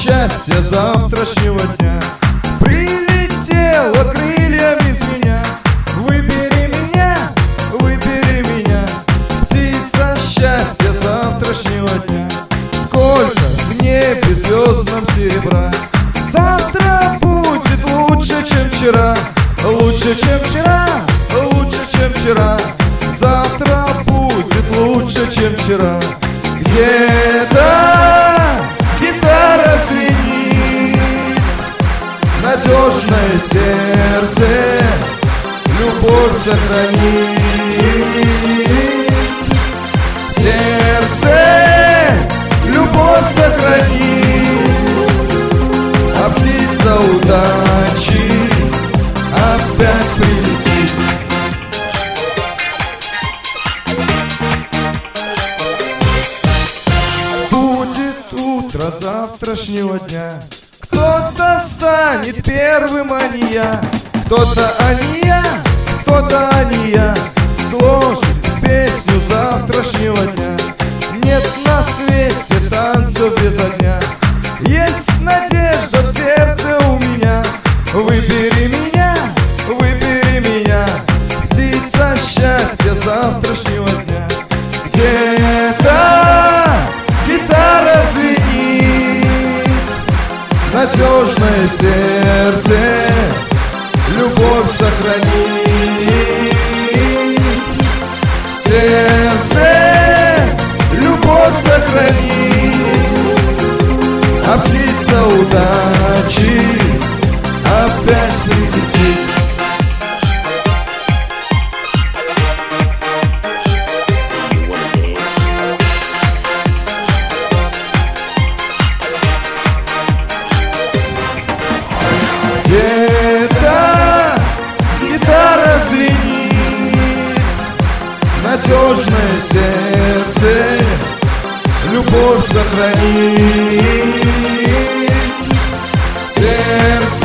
счастья завтрашнего дня прилетела крыльями змея. Выбери меня, птица счастья завтрашнего дня. Сколько в небе звездном серебра, завтра будет лучше, чем вчера. Лучше, чем вчера, лучше, чем вчера. Завтра будет лучше, чем вчера. Где-то гитара звенит, надежное сердце любовь сохранит. Сердце любовь сохранит, а птица удачи опять прилетит. Будет утро завтрашнего дня, кто-то станет первым, а не я. Кто-то, а не я, кто-то, а не я, сложит песню завтрашнего дня. Нет на свете танцев без огня, есть надежда в сердце у меня. Выбери меня, птица счастья завтрашнего дня. Где-то гитара звенит, надежное сердце любовь сохранит. Сердце любовь сохранит, а птица удачи опять прилетит. Где-то гитара звенит, надежное сердце любовь сохранит. Сердце